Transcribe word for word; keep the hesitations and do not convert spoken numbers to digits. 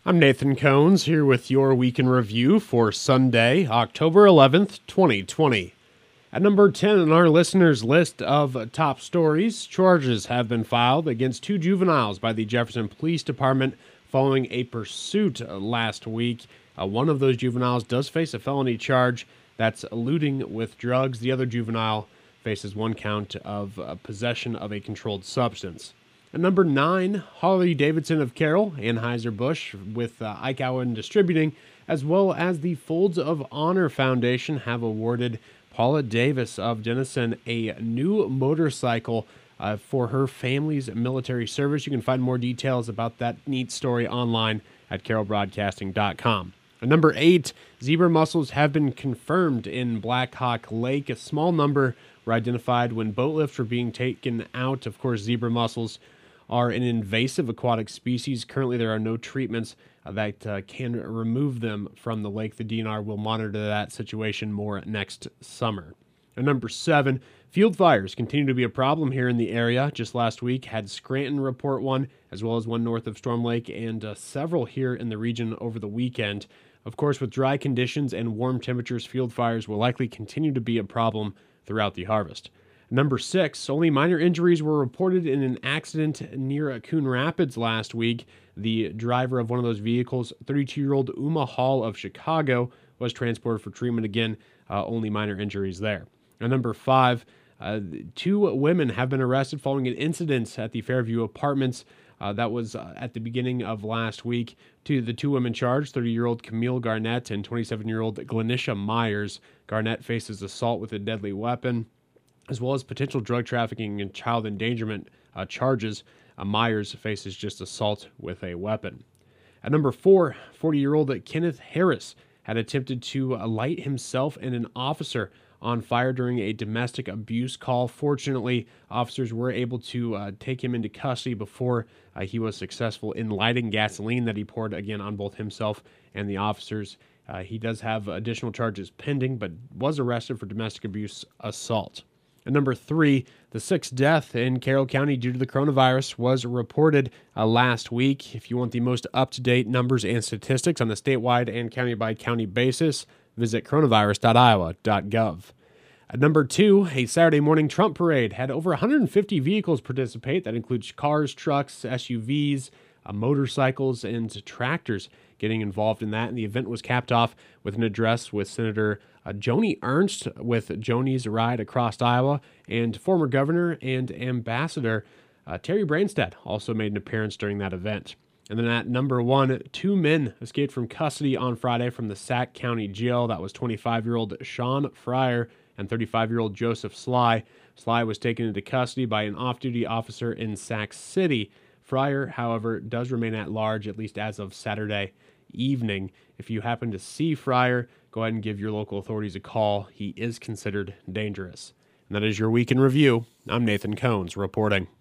I'm Nathan Cones here with your Week in Review for Sunday, October eleventh, twenty twenty. At number ten on our listeners' list of top stories, charges have been filed against two juveniles by the Jefferson Police Department following a pursuit last week. Uh, one of those juveniles does face a felony charge that's eluding with drugs. The other juvenile faces one count of uh, possession of a controlled substance. At number nine, Harley-Davidson of Carroll, Anheuser-Busch with uh, Eichauer Distributing, as well as the Folds of Honor Foundation have awarded Paula Davis of Denison a new motorcycle uh, for her family's military service. You can find more details about that neat story online at carroll broadcasting dot com. At number eight, zebra mussels have been confirmed in Black Hawk Lake. A small number were identified when boat lifts were being taken out. Of course, zebra mussels are an invasive aquatic species. Currently, there are no treatments uh, that uh, can remove them from the lake. The D N R will monitor that situation more next summer. And number seven, field fires continue to be a problem here in the area. Just last week, had Scranton report one, as well as one north of Storm Lake, and uh, several here in the region over the weekend. Of course, with dry conditions and warm temperatures, field fires will likely continue to be a problem throughout the harvest. Number six, only minor injuries were reported in an accident near Coon Rapids last week. The driver of one of those vehicles, thirty-two-year-old Uma Hall of Chicago, was transported for treatment. Again, uh, only minor injuries there. And number five, uh, two women have been arrested following an incident at the Fairview Apartments. Uh, that was uh, at the beginning of last week. To the two women charged, thirty-year-old Camille Garnett and twenty-seven-year-old Glenisha Myers. Garnett faces assault with a deadly weapon, as well as potential drug trafficking and child endangerment uh, charges. Uh, Myers faces just assault with a weapon. At number four, forty-year-old Kenneth Harris had attempted to uh, light himself and an officer on fire during a domestic abuse call. Fortunately, officers were able to uh, take him into custody before uh, he was successful in lighting gasoline that he poured again on both himself and the officers. Uh, he does have additional charges pending, but was arrested for domestic abuse assault. At number three, the sixth death in Carroll County due to the coronavirus was reported uh, last week. If you want the most up-to-date numbers and statistics on a statewide and county-by-county basis, visit coronavirus dot iowa dot gov. At number two, a Saturday morning Trump parade had over one hundred fifty vehicles participate. That includes cars, trucks, S U Vs, uh, motorcycles, and tractors getting involved in that. And the event was capped off with an address with Senator uh, Joni Ernst with Joni's Ride Across Iowa, and former governor and ambassador uh, Terry Branstad also made an appearance during that event. And then at number one, two men escaped from custody on Friday from the Sac County Jail. That was twenty-five-year-old Sean Fryer and thirty-five-year-old Joseph Sly. Sly was taken into custody by an off-duty officer in Sac City. Fryer, however, does remain at large, at least as of Saturday evening. If you happen to see Fryer, go ahead and give your local authorities a call. He is considered dangerous. And that is your Week in Review. I'm Nathan Cones reporting.